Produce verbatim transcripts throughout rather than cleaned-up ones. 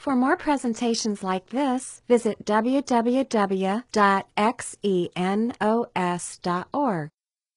For more presentations like this, visit w w w dot xenos dot org.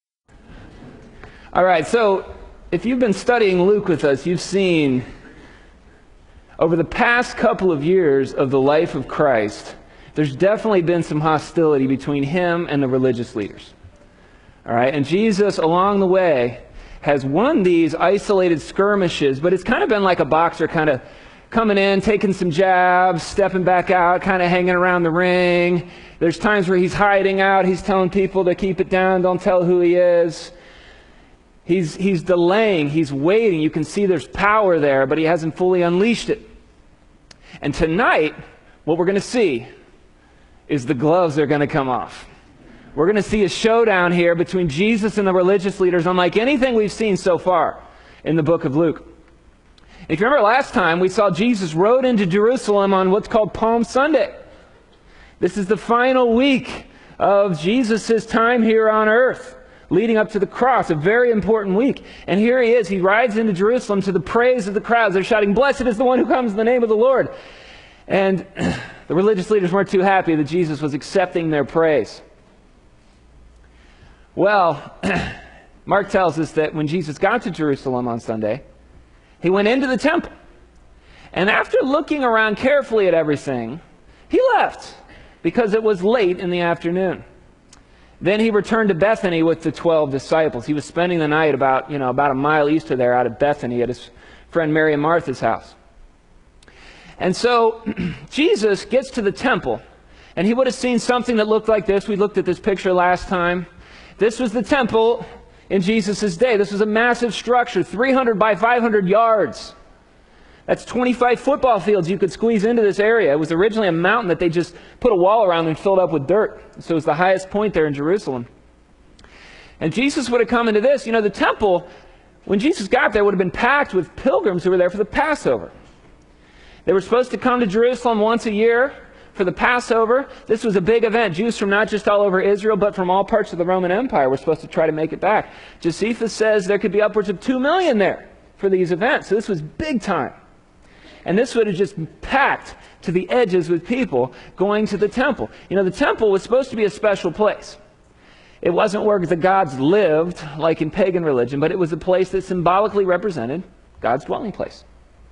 All right, so if you've been studying Luke with us, you've seen over the past couple of years of the life of Christ, there's definitely been some hostility between him and the religious leaders. All right, and Jesus along the way has won these isolated skirmishes, but it's kind of been like a boxer kind of coming in, taking some jabs, stepping back out, kind of hanging around the ring. There's times where he's hiding out, he's telling people to keep it down, don't tell who he is. He's, he's delaying, he's waiting. You can see there's power there, but he hasn't fully unleashed it. And tonight, what we're going to see is the gloves are going to come off. We're going to see a showdown here between Jesus and the religious leaders, unlike anything we've seen so far in the book of Luke. If you remember last time, we saw Jesus rode into Jerusalem on what's called Palm Sunday. This is the final week of Jesus' time here on earth, leading up to the cross, a very important week. And here he is. He rides into Jerusalem to the praise of the crowds. They're shouting, "Blessed is the one who comes in the name of the Lord." And the religious leaders weren't too happy that Jesus was accepting their praise. Well, Mark tells us that when Jesus got to Jerusalem on Sunday, he went into the temple. And after looking around carefully at everything, he left because it was late in the afternoon. Then he returned to Bethany with the twelve disciples. He was spending the night about, you know, about a mile east of there out of Bethany at his friend Mary and Martha's house. And so Jesus gets to the temple, and he would have seen something that looked like this. We looked at this picture last time. This was the temple in Jesus' day. This was a massive structure, three hundred by five hundred yards. That's twenty-five football fields you could squeeze into this area. It was originally a mountain that they just put a wall around and filled up with dirt. So it was the highest point there in Jerusalem. And Jesus would have come into this. You know, the temple, when Jesus got there, would have been packed with pilgrims who were there for the Passover. They were supposed to come to Jerusalem once a year for the Passover. This was a big event. Jews from not just all over Israel, but from all parts of the Roman Empire were supposed to try to make it back. Josephus says there could be upwards of two million there for these events. So this was big time. And this would have just packed to the edges with people going to the temple. You know, the temple was supposed to be a special place. It wasn't where the gods lived, like in pagan religion, but it was a place that symbolically represented God's dwelling place.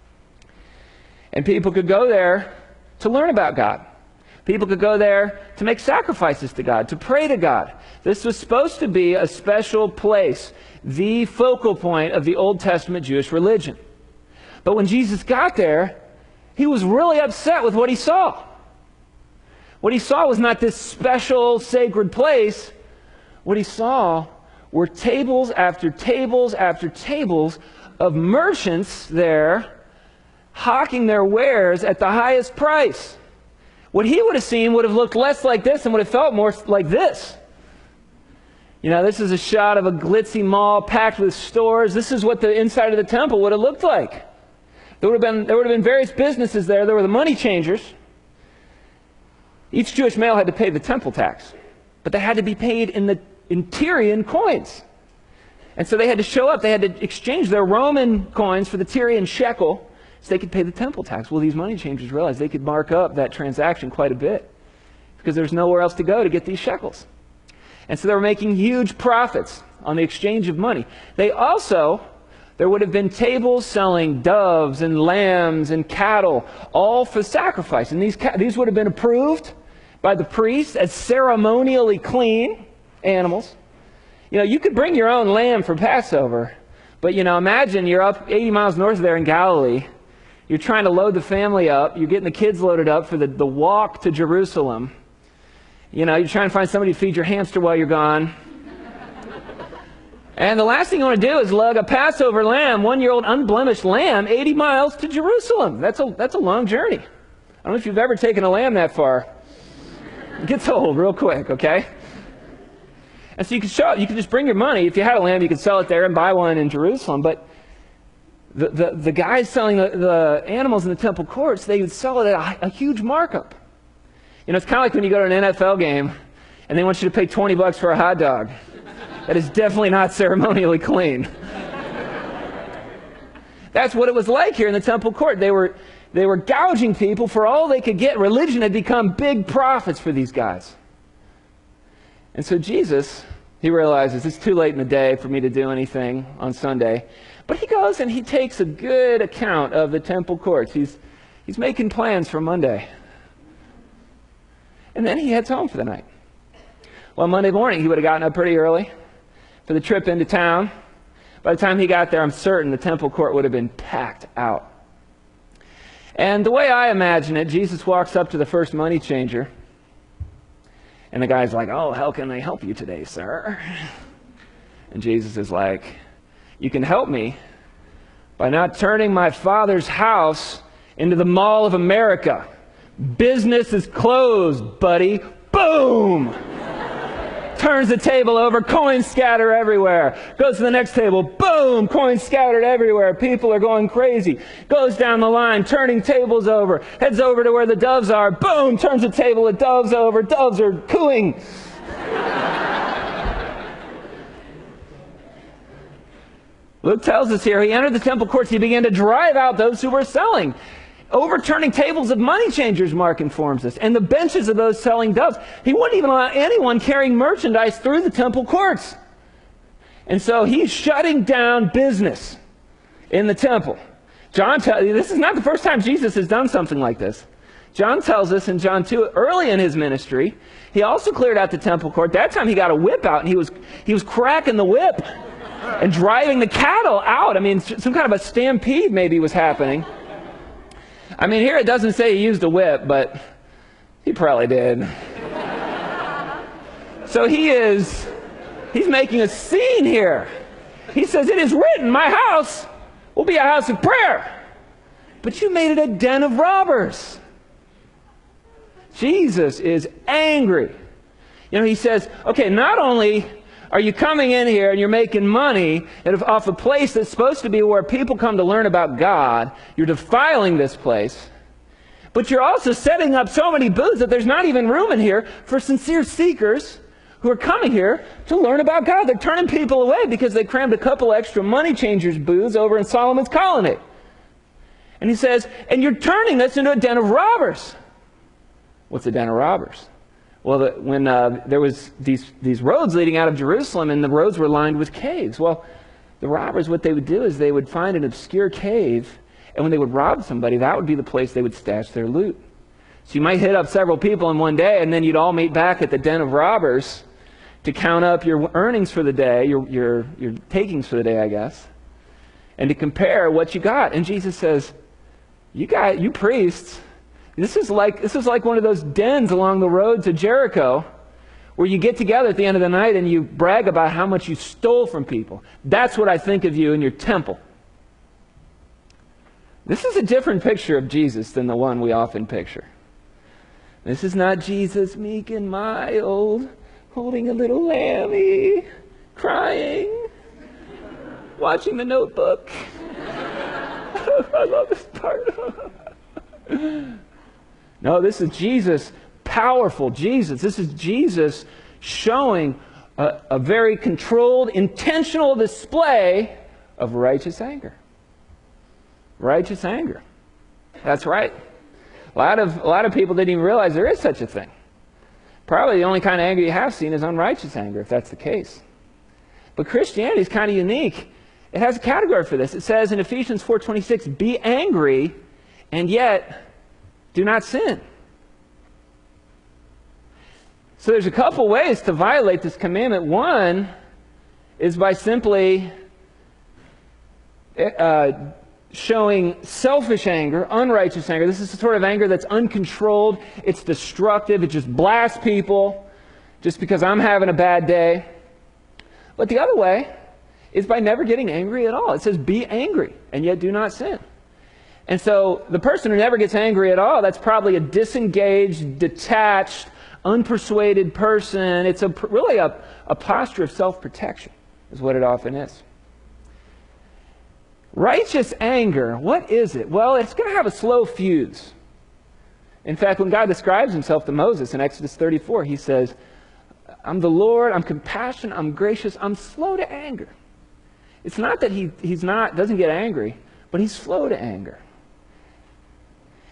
And people could go there to learn about God. People could go there to make sacrifices to God, to pray to God. This was supposed to be a special place, the focal point of the Old Testament Jewish religion. But when Jesus got there, he was really upset with what he saw. What he saw was not this special, sacred place. What he saw were tables after tables after tables of merchants there hawking their wares at the highest price. What he would have seen would have looked less like this and would have felt more like this. You know, this is a shot of a glitzy mall packed with stores. This is what the inside of the temple would have looked like. There would have been, there would have been various businesses there. There were the money changers. Each Jewish male had to pay the temple tax, but they had to be paid in the in Tyrian coins. And so they had to show up. They had to exchange their Roman coins for the Tyrian shekel so they could pay the temple tax. Well, these money changers realized they could mark up that transaction quite a bit because there's nowhere else to go to get these shekels. And so they were making huge profits on the exchange of money. They also, there would have been tables selling doves and lambs and cattle, all for sacrifice. And these, these would have been approved by the priests as ceremonially clean animals. You know, you could bring your own lamb for Passover, but, you know, imagine you're up eighty miles north of there in Galilee. You're trying to load the family up. You're getting the kids loaded up for the, the walk to Jerusalem. You know, you're trying to find somebody to feed your hamster while you're gone. And the last thing you want to do is lug a Passover lamb, one-year-old unblemished lamb, eighty miles to Jerusalem. That's a, that's a long journey. I don't know if you've ever taken a lamb that far. It gets old real quick, okay? And so you could show, you could just bring your money. If you had a lamb, you could sell it there and buy one in Jerusalem. But the, the, the guys selling the, the animals in the temple courts, they would sell it at a, a huge markup. You know, it's kind of like when you go to an N F L game and they want you to pay twenty bucks for a hot dog. That is definitely not ceremonially clean. That's what it was like here in the temple court. They were, They were gouging people for all they could get. Religion had become big profits for these guys. And so Jesus, he realizes it's too late in the day for me to do anything on Sunday. But he goes and he takes a good account of the temple courts. He's, he's making plans for Monday. And then he heads home for the night. Well, Monday morning, he would have gotten up pretty early for the trip into town. By the time he got there, I'm certain the temple court would have been packed out. And the way I imagine it, Jesus walks up to the first money changer. And the guy's like, "Oh, how can I help you today, sir?" And Jesus is like, "You can help me by not turning my Father's house into the Mall of America. Business is closed, buddy." Boom! Turns the table over, coins scatter everywhere. Goes to the next table, boom, coins scattered everywhere. People are going crazy. Goes down the line, turning tables over. Heads over to where the doves are, boom, turns the table of doves over. Doves are cooing. Luke tells us here, he entered the temple courts, he began to drive out those who were selling. Overturning tables of money changers, Mark informs us, and the benches of those selling doves. He wouldn't even allow anyone carrying merchandise through the temple courts. And so he's shutting down business in the temple. John tells you, this is not the first time Jesus has done something like this. John tells us in John two, early in his ministry, he also cleared out the temple court. That time he got a whip out, and he was, he was cracking the whip and driving the cattle out. I mean, some kind of a stampede maybe was happening. I mean, here it doesn't say he used a whip, but he probably did. So he is, he's making a scene here. He says, "It is written, my house will be a house of prayer. But you made it a den of robbers." Jesus is angry. You know, he says, okay, not only are you coming in here and you're making money off a place that's supposed to be where people come to learn about God, you're defiling this place, but you're also setting up so many booths that there's not even room in here for sincere seekers who are coming here to learn about God. They're turning people away because they crammed a couple extra money changers booths over in Solomon's Colonnade. And he says, and you're turning this into a den of robbers. What's a den of robbers? Well, the, when uh, there was these, these roads leading out of Jerusalem, and the roads were lined with caves. Well, the robbers, what they would do is they would find an obscure cave, and when they would rob somebody, that would be the place they would stash their loot. So you might hit up several people in one day, and then you'd all meet back at the den of robbers to count up your earnings for the day, your, your, your takings for the day, I guess, and to compare what you got. And Jesus says, you got, you priests, This is like this is like one of those dens along the road to Jericho where you get together at the end of the night and you brag about how much you stole from people. That's what I think of you in your temple. This is a different picture of Jesus than the one we often picture. This is not Jesus meek and mild, holding a little lammy, crying, watching The Notebook. I love this part. No, this is Jesus, powerful Jesus. This is Jesus showing a, a very controlled, intentional display of righteous anger. Righteous anger. That's right. A lot of, a lot of people didn't even realize there is such a thing. Probably the only kind of anger you have seen is unrighteous anger, if that's the case. But Christianity is kind of unique. It has a category for this. It says in Ephesians four twenty-six, be angry and yet do not sin. So there's a couple ways to violate this commandment. One is by simply uh, showing selfish anger, unrighteous anger. This is the sort of anger that's uncontrolled. It's destructive. It just blasts people just because I'm having a bad day. But the other way is by never getting angry at all. It says be angry and yet do not sin. And so the person who never gets angry at all, that's probably a disengaged, detached, unpersuaded person. It's a, really a, a posture of self-protection is what it often is. Righteous anger, what is it? Well, it's going to have a slow fuse. In fact, when God describes himself to Moses in Exodus thirty-four, he says, I'm the Lord, I'm compassionate, I'm gracious, I'm slow to anger. It's not that he he's not doesn't get angry, but he's slow to anger.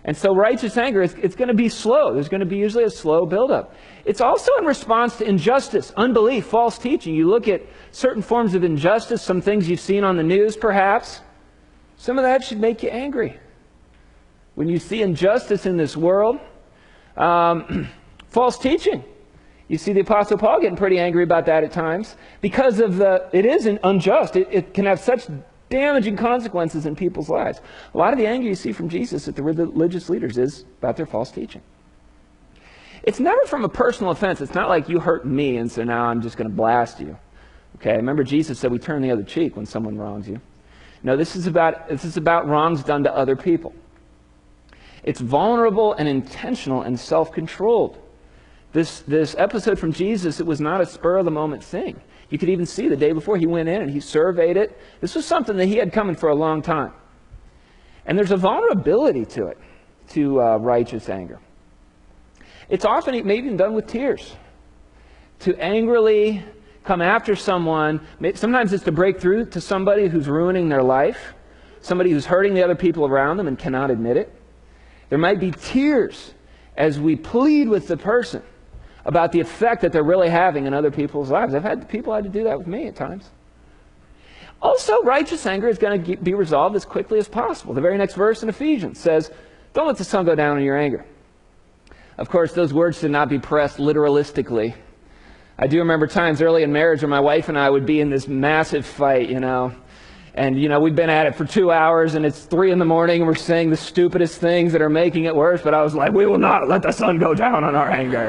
And so righteous anger, is, it's going to be slow. There's going to be usually a slow buildup. It's also in response to injustice, unbelief, false teaching. You look at certain forms of injustice, some things you've seen on the news perhaps. Some of that should make you angry. When you see injustice in this world, um, false teaching. You see the Apostle Paul getting pretty angry about that at times because of the, it isn't unjust. It, it can have such damaging consequences in people's lives. A lot of the anger you see from Jesus at the religious leaders is about their false teaching. It's never from a personal offense. It's not like you hurt me and so now I'm just going to blast you. Okay, remember Jesus said we turn the other cheek when someone wrongs you. No, this is about, this is about wrongs done to other people. It's vulnerable and intentional and self-controlled. This, this episode from Jesus, it was not a spur-of-the-moment thing. You could even see the day before he went in and he surveyed it. This was something that he had coming for a long time. And there's a vulnerability to it, to uh, righteous anger. It's often maybe even done with tears. To angrily come after someone, sometimes it's to break through to somebody who's ruining their life, somebody who's hurting the other people around them and cannot admit it. There might be tears as we plead with the person about the effect that they're really having in other people's lives. I've had people had to do that with me at times. Also, righteous anger is going to be resolved as quickly as possible. The very next verse in Ephesians says, don't let the sun go down in your anger. Of course, those words should not be pressed literalistically. I do remember times early in marriage where my wife and I would be in this massive fight, you know, and, you know, we've been at it for two hours and it's three in the morning and we're saying the stupidest things that are making it worse, but I was like, we will not let the sun go down on our anger.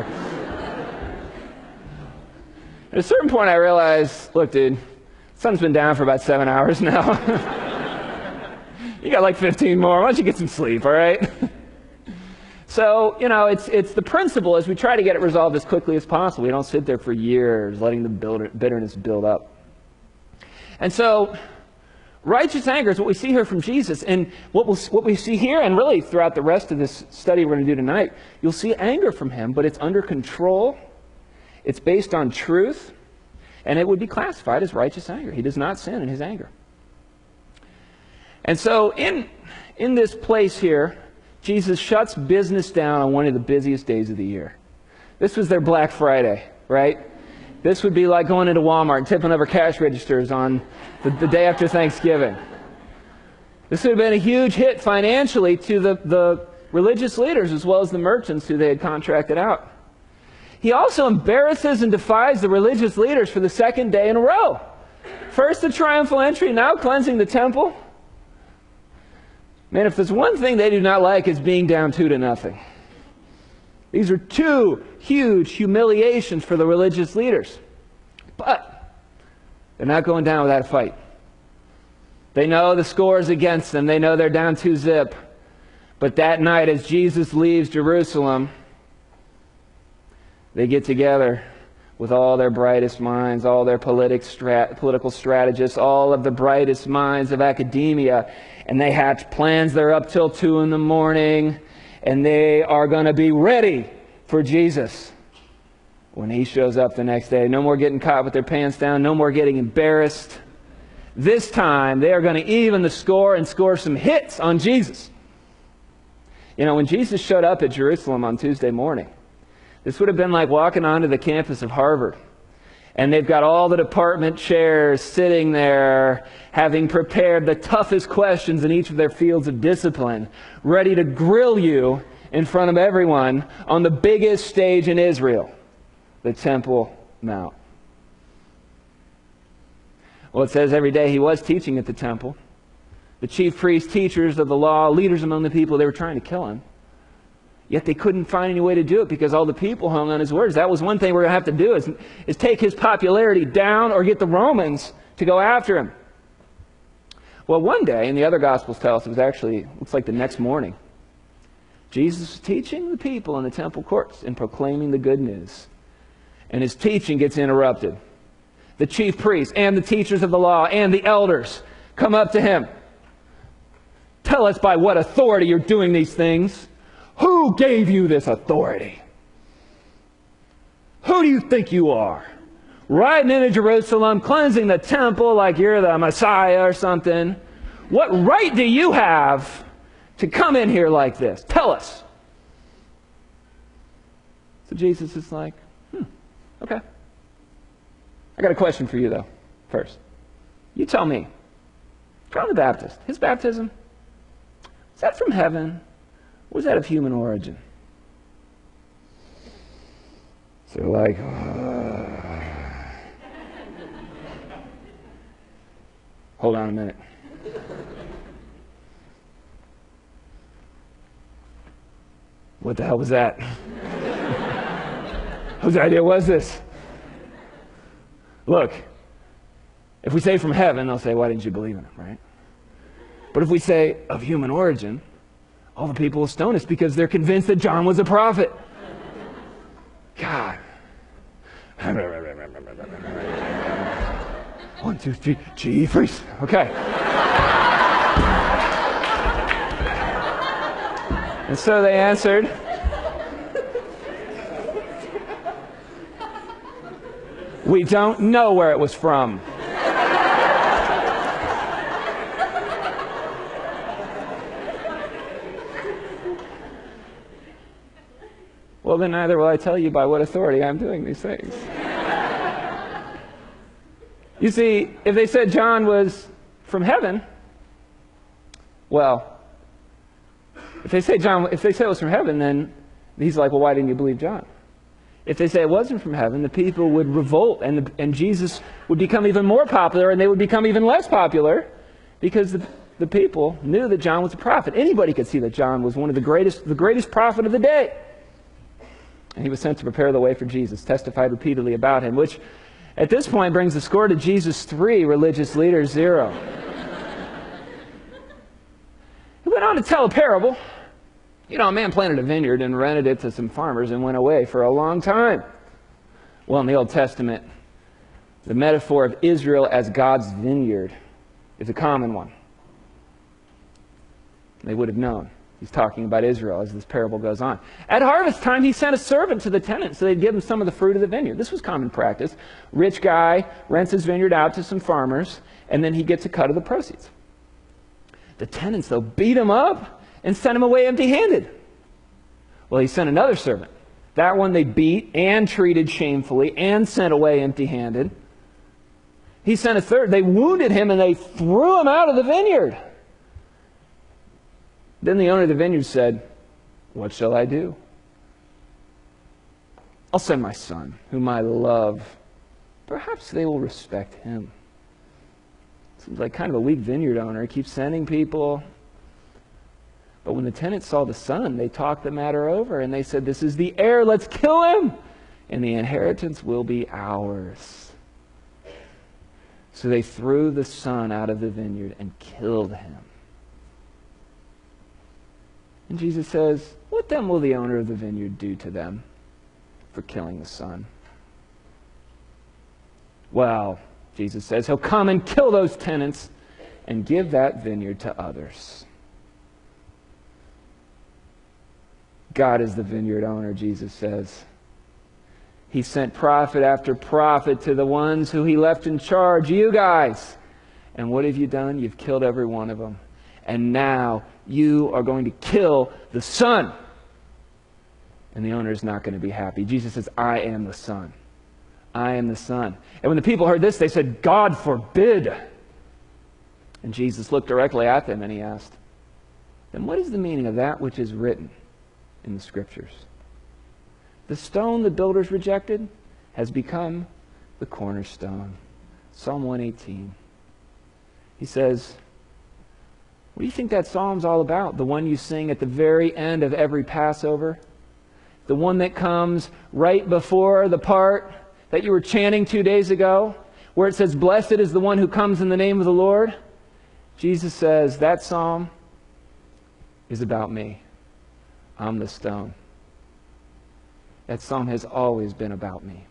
At a certain point I realized, look, dude, the sun's been down for about seven hours now. You got like fifteen more. Why don't you get some sleep, all right? So, you know, it's it's the principle as we try to get it resolved as quickly as possible. We don't sit there for years letting the build, bitterness build up. And so, righteous anger is what we see here from Jesus. And what, we'll, what we see here, and really throughout the rest of this study we're going to do tonight, you'll see anger from him, but it's under control. It's based on truth, and it would be classified as righteous anger. He does not sin in his anger. And so in, in this place here, Jesus shuts business down on one of the busiest days of the year. This was their Black Friday, right? This would be like going into Walmart and tipping over cash registers on the, the day after Thanksgiving. This would have been a huge hit financially to the, the religious leaders as well as the merchants who they had contracted out. He also embarrasses and defies the religious leaders for the second day in a row. First the triumphal entry, now cleansing the temple. Man, if there's one thing they do not like, it's being down two to nothing. These are two huge humiliations for the religious leaders. But they're not going down without a fight. They know the score is against them. They know they're down two zip. But that night, as Jesus leaves Jerusalem, they get together with all their brightest minds, all their politic strat- political strategists, all of the brightest minds of academia, and they hatch plans. They're up till two in the morning, and they are going to be ready for Jesus when he shows up the next day. No more getting caught with their pants down, no more getting embarrassed. This time, they are going to even the score and score some hits on Jesus. You know, when Jesus showed up at Jerusalem on Tuesday morning, this would have been like walking onto the campus of Harvard. And they've got all the department chairs sitting there, having prepared the toughest questions in each of their fields of discipline, ready to grill you in front of everyone on the biggest stage in Israel, the Temple Mount. Well, it says every day he was teaching at the temple. The chief priests, teachers of the law, leaders among the people, they were trying to kill him. Yet they couldn't find any way to do it because all the people hung on his words. That was one thing we're going to have to do is, is take his popularity down or get the Romans to go after him. Well, one day, and the other Gospels tell us it was actually, looks like the next morning, Jesus was teaching the people in the temple courts and proclaiming the good news. And his teaching gets interrupted. The chief priests and the teachers of the law and the elders come up to him. Tell us by what authority you're doing these things. Who gave you this authority? Who do you think you are? Riding into Jerusalem, cleansing the temple like you're the Messiah or something. What right do you have to come in here like this? Tell us. So Jesus is like, hmm, okay. I got a question for you, though, first. You tell me, John the Baptist, his baptism, was that from heaven, or was that of human origin? So they're like, oh. Hold on a minute. What the hell was that? Whose idea was this? Look, if we say from heaven, they'll say, why didn't you believe in it, right? But if we say of human origin, all the people will stone us because they're convinced that John was a prophet. God. One, two, three, gee, freeze. Okay. And so they answered, we don't know where it was from. Well, then neither will I tell you by what authority I'm doing these things. You see, if they said John was from heaven, well, if they say John, if they say it was from heaven, then he's like, well, why didn't you believe John? If they say it wasn't from heaven, the people would revolt, and the, and Jesus would become even more popular, and they would become even less popular, because the, the people knew that John was a prophet. Anybody could see that John was one of the greatest, the greatest prophet of the day. And he was sent to prepare the way for Jesus, testified repeatedly about him, which at this point brings the score to Jesus three, religious leaders zero. He went on to tell a parable. You know, a man planted a vineyard and rented it to some farmers and went away for a long time. Well, in the Old Testament, the metaphor of Israel as God's vineyard is a common one. They would have known. He's talking about Israel as this parable goes on. At harvest time, he sent a servant to the tenant so they'd give him some of the fruit of the vineyard. This was common practice. Rich guy rents his vineyard out to some farmers, and then he gets a cut of the proceeds. The tenants, though, beat him up and sent him away empty-handed. Well, he sent another servant. That one they beat and treated shamefully and sent away empty-handed. He sent a third. They wounded him and they threw him out of the vineyard. Then the owner of the vineyard said, what shall I do? I'll send my son, whom I love. Perhaps they will respect him. Seems like kind of a weak vineyard owner. He keeps sending people. But when the tenants saw the son, they talked the matter over, and they said, this is the heir, let's kill him, and the inheritance will be ours. So they threw the son out of the vineyard and killed him. And Jesus says, what then will the owner of the vineyard do to them for killing the son? Well, Jesus says, he'll come and kill those tenants and give that vineyard to others. God is the vineyard owner, Jesus says. He sent prophet after prophet to the ones who he left in charge, you guys. And what have you done? You've killed every one of them. And now you are going to kill the son. And the owner is not going to be happy. Jesus says, I am the son. I am the son. And when the people heard this, they said, God forbid. And Jesus looked directly at them and he asked, then what is the meaning of that which is written in the Scriptures? The stone the builders rejected has become the cornerstone. Psalm one eighteen. He says, what do you think that psalm's all about? The one you sing at the very end of every Passover? The one that comes right before the part that you were chanting two days ago, where it says, blessed is the one who comes in the name of the Lord? Jesus says, that psalm is about me. I'm the stone. That psalm has always been about me.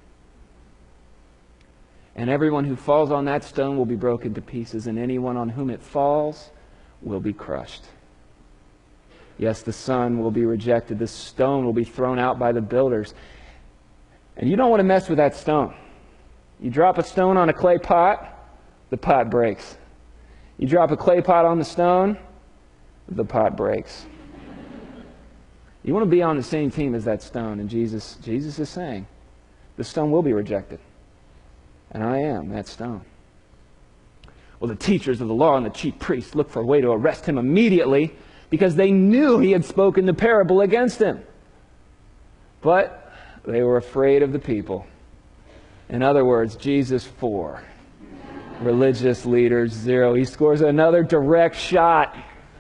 And everyone who falls on that stone will be broken to pieces, and anyone on whom it falls will be crushed. Yes, the son will be rejected. The stone will be thrown out by the builders. And you don't want to mess with that stone. You drop a stone on a clay pot, the pot breaks. You drop a clay pot on the stone, the pot breaks. You want to be on the same team as that stone, and Jesus, Jesus is saying, the stone will be rejected. And I am that stone. Well, the teachers of the law and the chief priests looked for a way to arrest him immediately because they knew he had spoken the parable against him. But they were afraid of the people. In other words, Jesus four. Religious leaders zero. He scores another direct shot.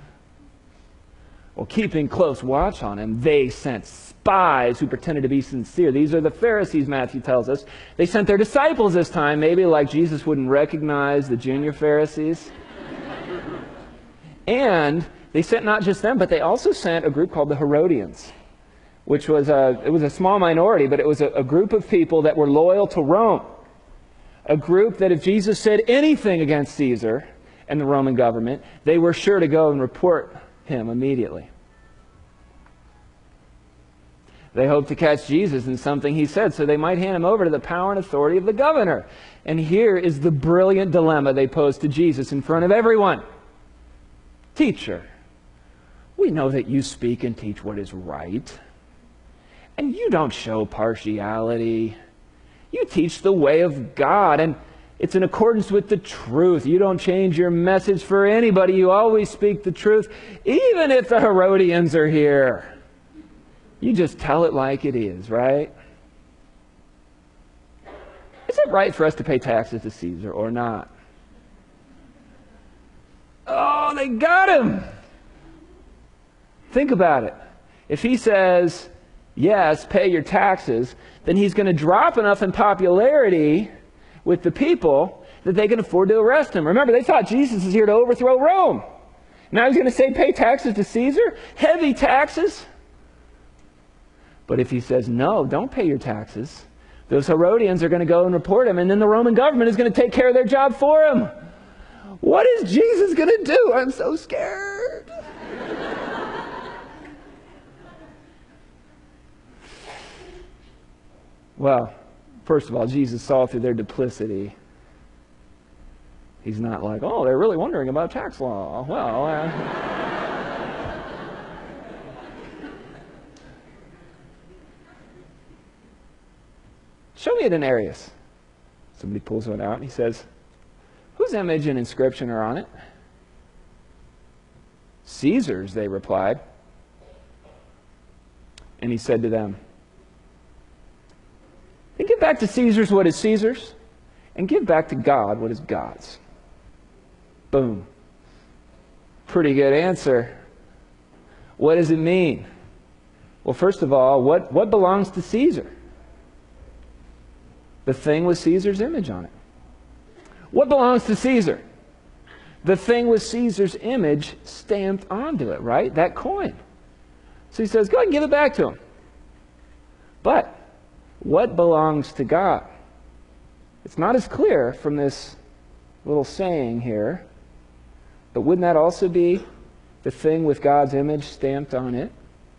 Well, keeping close watch on him, they sent spies who pretended to be sincere. These are the Pharisees, Matthew tells us. They sent their disciples this time, maybe like Jesus wouldn't recognize the junior Pharisees. And they sent not just them, but they also sent a group called the Herodians, which was a, it was a small minority, but it was a, a group of people that were loyal to Rome. A group that if Jesus said anything against Caesar and the Roman government, they were sure to go and report him immediately. They hoped to catch Jesus in something he said, so they might hand him over to the power and authority of the governor. And here is the brilliant dilemma they posed to Jesus in front of everyone. Teacher, we know that you speak and teach what is right, and you don't show partiality. You teach the way of God, and it's in accordance with the truth. You don't change your message for anybody. You always speak the truth, even if the Herodians are here. You just tell it like it is, right? Is it right for us to pay taxes to Caesar or not? Oh, they got him! Think about it. If he says, yes, pay your taxes, then he's going to drop enough in popularity with the people that they can afford to arrest him. Remember, they thought Jesus is here to overthrow Rome. Now he's going to say pay taxes to Caesar? Heavy taxes? But if he says, no, don't pay your taxes, those Herodians are going to go and report him, and then the Roman government is going to take care of their job for him. What is Jesus going to do? I'm so scared. Well, first of all, Jesus saw through their duplicity. He's not like, oh, they're really wondering about tax law. Well, uh... show me a denarius. Somebody pulls one out and he says, whose image and inscription are on it? Caesar's, they replied. And he said to them, then give back to Caesar's what is Caesar's, and give back to God what is God's. Boom. Pretty good answer. What does it mean? Well, first of all, what, what belongs to Caesar? The thing with Caesar's image on it. What belongs to Caesar? The thing with Caesar's image stamped onto it, right? That coin. So he says, go ahead and give it back to him. But what belongs to God? It's not as clear from this little saying here, but wouldn't that also be the thing with God's image stamped on it?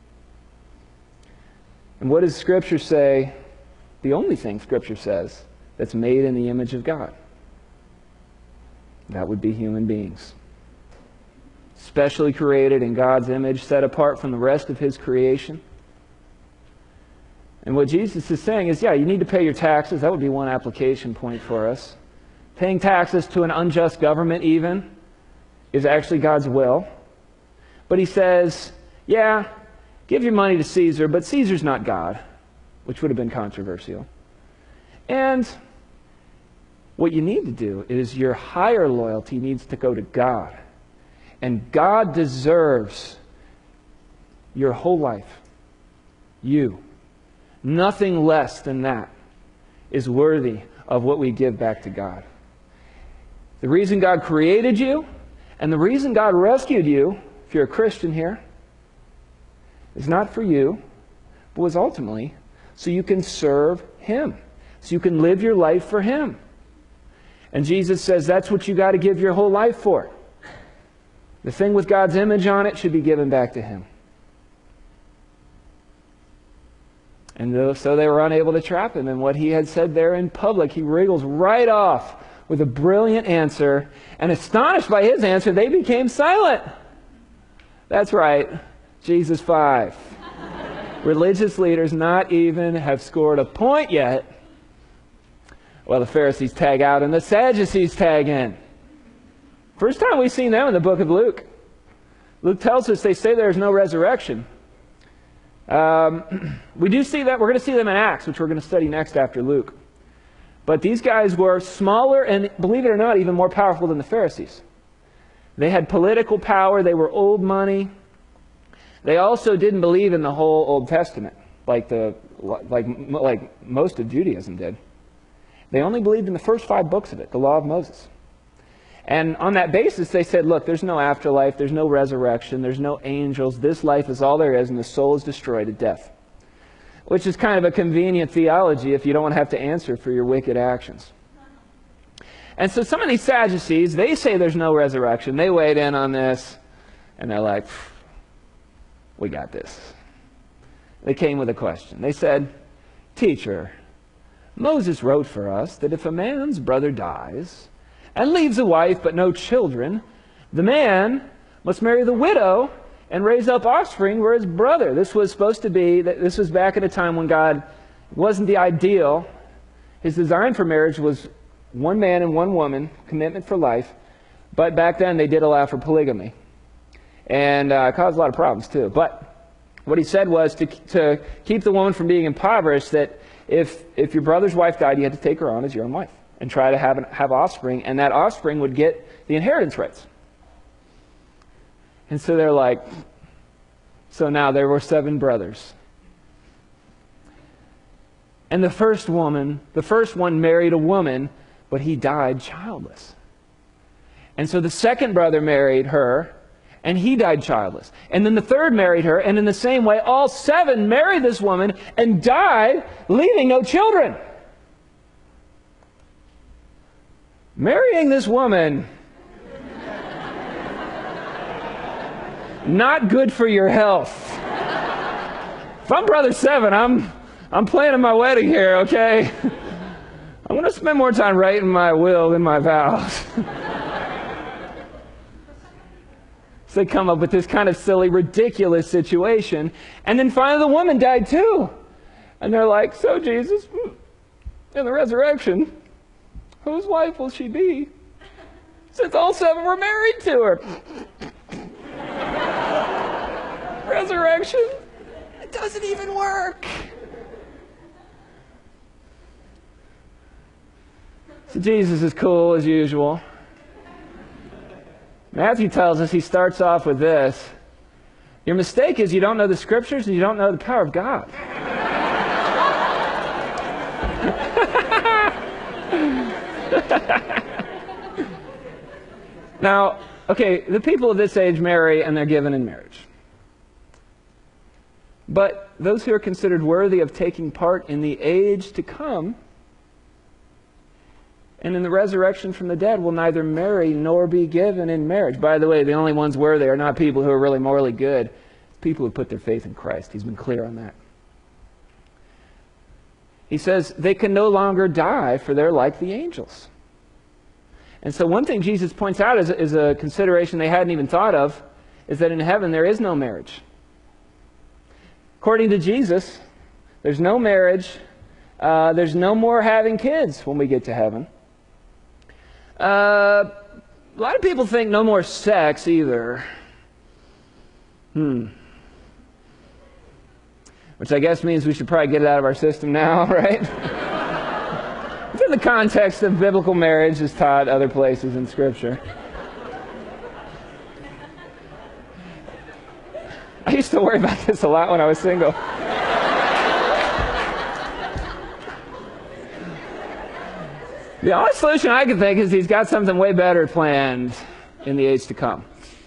And what does Scripture say? The only thing Scripture says that's made in the image of God. That would be human beings. Specially created in God's image, set apart from the rest of His creation. And what Jesus is saying is, yeah, you need to pay your taxes. That would be one application point for us. Paying taxes to an unjust government even is actually God's will. But he says, yeah, give your money to Caesar, but Caesar's not God, which would have been controversial. And what you need to do is your higher loyalty needs to go to God. And God deserves your whole life. You. Nothing less than that is worthy of what we give back to God. The reason God created you and the reason God rescued you, if you're a Christian here, is not for you, but was ultimately so you can serve Him, so you can live your life for Him. And Jesus says that's what you got to give your whole life for. The thing with God's image on it should be given back to Him. And so they were unable to trap him. And what he had said there in public, he wriggles right off with a brilliant answer. And astonished by his answer, they became silent. That's right, Jesus five. Religious leaders not even have scored a point yet. Well, the Pharisees tag out and the Sadducees tag in. First time we've seen them in the book of Luke. Luke tells us they say there's no resurrection. Um, we do see that. We're going to see them in Acts, which we're going to study next after Luke. But these guys were smaller and, believe it or not, even more powerful than the Pharisees. They had political power. They were old money. They also didn't believe in the whole Old Testament, like the like like most of Judaism did. They only believed in the first five books of it, the Law of Moses. And on that basis, they said, look, there's no afterlife, there's no resurrection, there's no angels. This life is all there is, and the soul is destroyed at death. Which is kind of a convenient theology if you don't want to have to answer for your wicked actions. And so some of these Sadducees, they say there's no resurrection. They weighed in on this, and they're like, we got this. They came with a question. They said, Teacher, Moses wrote for us that if a man's brother dies and leaves a wife but no children, the man must marry the widow and raise up offspring for his brother. This was supposed to be, this was back at a time when God wasn't the ideal. His design for marriage was one man and one woman, commitment for life. But back then they did allow for polygamy. And uh, it caused a lot of problems too. But what he said was to, to keep the woman from being impoverished, that if, if your brother's wife died, you had to take her on as your own wife and try to have, an, have offspring, and that offspring would get the inheritance rights. And so they're like, so now there were seven brothers. And the first woman, the first one married a woman, but he died childless. And so the second brother married her, and he died childless. And then the third married her, and in the same way, all seven married this woman and died, leaving no children. Marrying this woman, not good for your health. If I'm brother seven, I'm I'm planning my wedding here, okay? I'm going to spend more time writing my will than my vows. So they come up with this kind of silly, ridiculous situation. And then finally the woman died too. And they're like, so Jesus, in the resurrection, whose wife will she be? Since all seven were married to her. Resurrection, it doesn't even work. So Jesus is cool as usual. Matthew tells us, he starts off with this. Your mistake is you don't know the Scriptures and you don't know the power of God. Now, okay, the people of this age marry and they're given in marriage. But those who are considered worthy of taking part in the age to come and in the resurrection from the dead will neither marry nor be given in marriage. By the way, the only ones worthy are not people who are really morally good. It's people who put their faith in Christ. He's been clear on that. He says they can no longer die, for they're like the angels. And so one thing Jesus points out is, is a consideration they hadn't even thought of, is that in heaven there is no marriage. According to Jesus, there's no marriage. Uh, there's no more having kids when we get to heaven. Uh, a lot of people think no more sex either. Hmm. Which I guess means we should probably get it out of our system now, right? Within the context of biblical marriage as taught other places in Scripture. I used to worry about this a lot when I was single. The only solution I can think is he's got something way better planned in the age to come.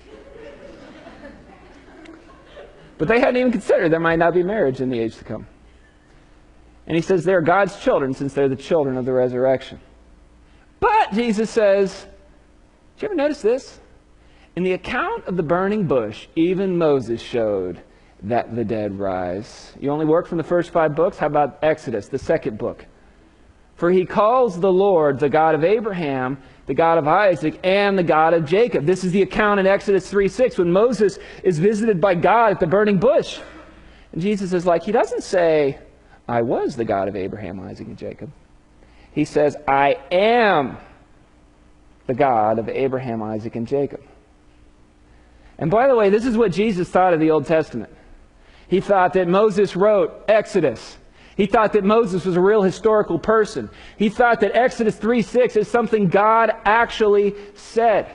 But they hadn't even considered there might not be marriage in the age to come. And he says they're God's children since they're the children of the resurrection. But, Jesus says, did you ever notice this? In the account of the burning bush, even Moses showed that the dead rise. You only work from the first five books? How about Exodus, the second book? For he calls the Lord, the God of Abraham, the God of Isaac, and the God of Jacob. This is the account in Exodus three six when Moses is visited by God at the burning bush. And Jesus is like, he doesn't say, I was the God of Abraham, Isaac, and Jacob. He says, I am the God of Abraham, Isaac, and Jacob. And by the way, this is what Jesus thought of the Old Testament. He thought that Moses wrote Exodus. He thought that Moses was a real historical person. He thought that Exodus three six is something God actually said.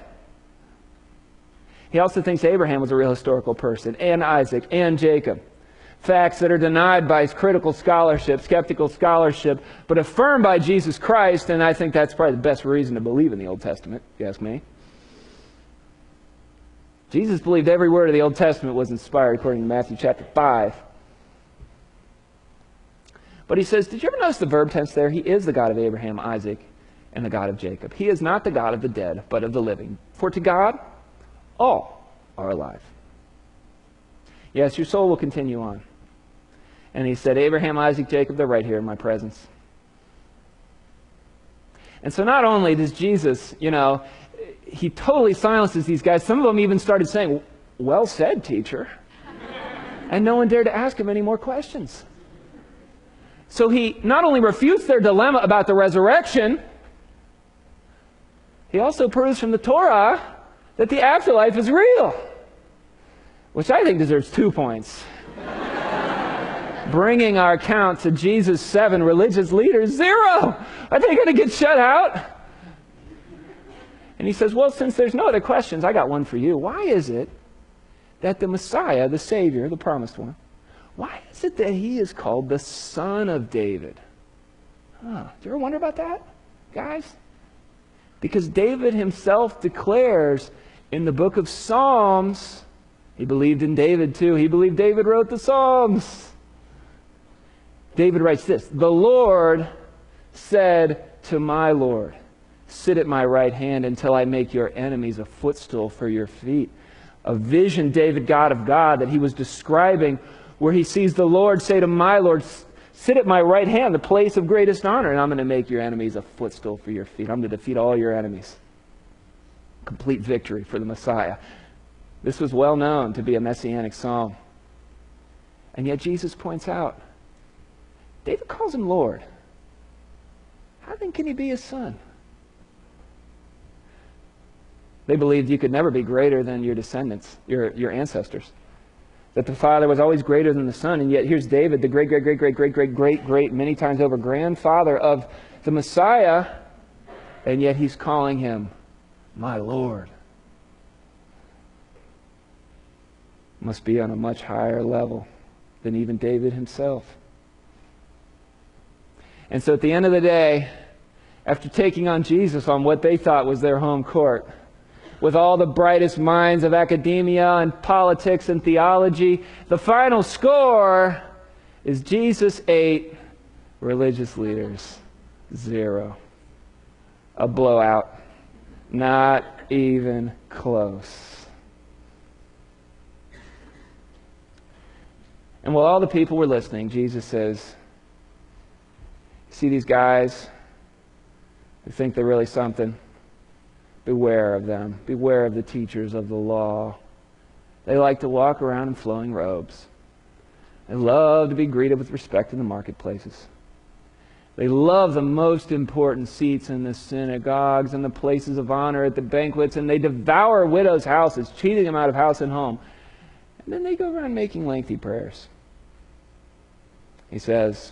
He also thinks Abraham was a real historical person, and Isaac, and Jacob. Facts that are denied by critical scholarship, skeptical scholarship, but affirmed by Jesus Christ, and I think that's probably the best reason to believe in the Old Testament, if you ask me. Jesus believed every word of the Old Testament was inspired, according to Matthew chapter five. But he says, did you ever notice the verb tense there? He is the God of Abraham, Isaac, and the God of Jacob. He is not the God of the dead, but of the living. For to God, all are alive. Yes, your soul will continue on. And he said, Abraham, Isaac, Jacob, they're right here in my presence. And so not only does Jesus, you know, he totally silences these guys. Some of them even started saying, well said, teacher. And no one dared to ask him any more questions. So he not only refutes their dilemma about the resurrection, he also proves from the Torah that the afterlife is real, which I think deserves two points. Bringing our account to Jesus' seven religious leaders, zero. Are they going to get shut out? And he says, well, since there's no other questions, I got one for you. Why is it that the Messiah, the Savior, the promised one, why is it that he is called the Son of David? Huh. Do you ever wonder about that, guys? Because David himself declares in the book of Psalms, he believed in David too. He believed David wrote the Psalms. David writes this, the Lord said to my Lord, sit at my right hand until I make your enemies a footstool for your feet. A vision David got of God that he was describing where he sees the Lord say to my Lord, sit at my right hand, the place of greatest honor, and I'm going to make your enemies a footstool for your feet. I'm going to defeat all your enemies. Complete victory for the Messiah. This was well known to be a messianic psalm. And yet Jesus points out, David calls him Lord. How then can he be his son? They believed you could never be greater than your descendants, your, your ancestors. That the Father was always greater than the Son, and yet here's David, the great, great, great, great, great, great, great, great, many times over grandfather of the Messiah, and yet he's calling him my Lord. Must be on a much higher level than even David himself. And so at the end of the day, after taking on Jesus on what they thought was their home court, with all the brightest minds of academia and politics and theology, the final score is Jesus eight, religious leaders zero. A blowout. Not even close. And while all the people were listening, Jesus says, see these guys who think they're really something? Beware of them. Beware of the teachers of the law. They like to walk around in flowing robes. They love to be greeted with respect in the marketplaces. They love the most important seats in the synagogues and the places of honor at the banquets, and they devour widows' houses, cheating them out of house and home. And then they go around making lengthy prayers. He says,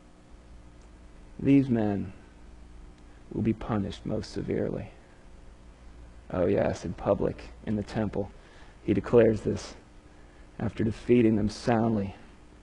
these men will be punished most severely. Oh yes, in public, in the temple. He declares this after defeating them soundly.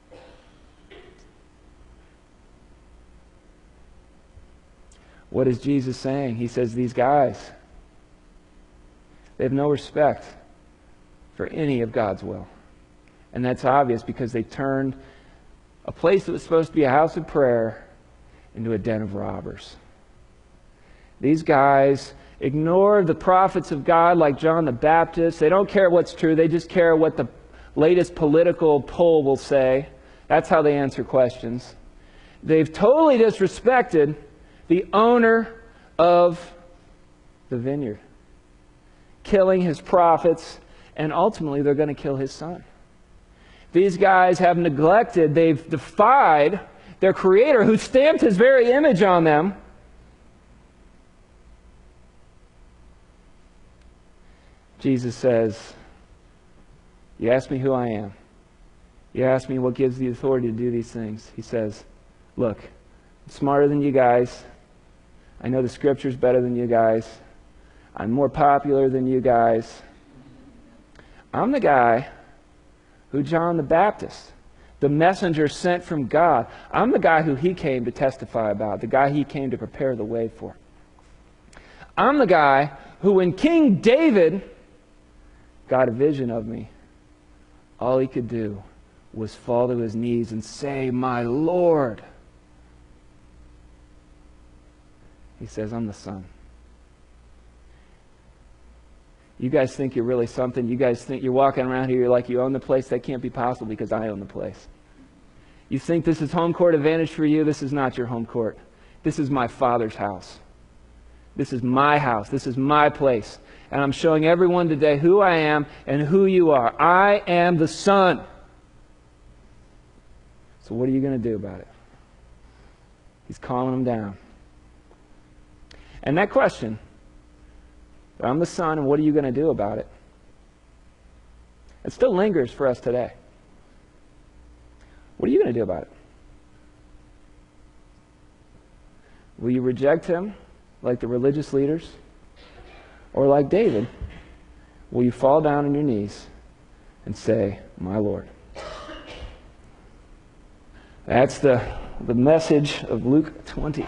What is Jesus saying? He says these guys, they have no respect for any of God's will. And that's obvious because they turned a place that was supposed to be a house of prayer into a den of robbers. These guys ignore the prophets of God like John the Baptist. They don't care what's true. They just care what the latest political poll will say. That's how they answer questions. They've totally disrespected the owner of the vineyard, killing his prophets, and ultimately they're going to kill his son. These guys have neglected, they've defied their Creator who stamped his very image on them. Jesus says, you ask me who I am. You ask me what gives the authority to do these things. He says, look, I'm smarter than you guys. I know the Scriptures better than you guys. I'm more popular than you guys. I'm the guy who John the Baptist, the messenger sent from God, I'm the guy who he came to testify about, the guy he came to prepare the way for. I'm the guy who, when King David got a vision of me, all he could do was fall to his knees and say, my Lord. He says, I'm the Son. You guys think you're really something. You guys think you're walking around here, you're like you own the place. That can't be possible because I own the place. You think this is home court advantage for you. This is not your home court. This is my Father's house. This is my house. This is my place. And I'm showing everyone today who I am and who you are. I am the Son. So what are you going to do about it? He's calling them down. And that question, I'm the Son, and what are you going to do about it? It still lingers for us today. What are you going to do about it? Will you reject him like the religious leaders? Or like David, will you fall down on your knees and say, my Lord? That's the, the message of Luke twenty.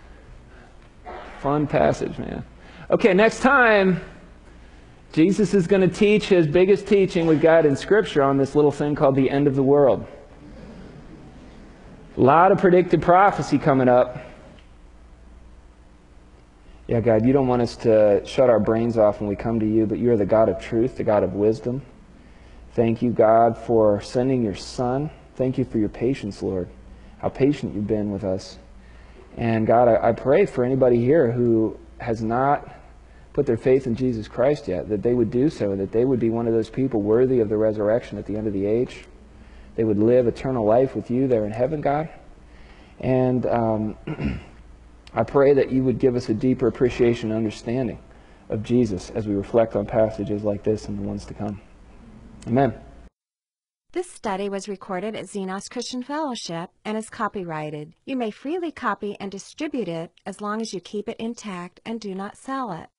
Fun passage, man. Okay, next time, Jesus is going to teach his biggest teaching we've got in Scripture on this little thing called the end of the world. A lot of predicted prophecy coming up. Yeah, God, you don't want us to shut our brains off when we come to you, but you're the God of truth, the God of wisdom. Thank you, God, for sending your Son. Thank you for your patience, Lord, how patient you've been with us. And God, I, I pray for anybody here who has not put their faith in Jesus Christ yet, that they would do so, that they would be one of those people worthy of the resurrection at the end of the age. They would live eternal life with you there in heaven, God. And um, I pray that you would give us a deeper appreciation and understanding of Jesus as we reflect on passages like this and the ones to come. Amen. This study was recorded at Xenos Christian Fellowship and is copyrighted. You may freely copy and distribute it as long as you keep it intact and do not sell it.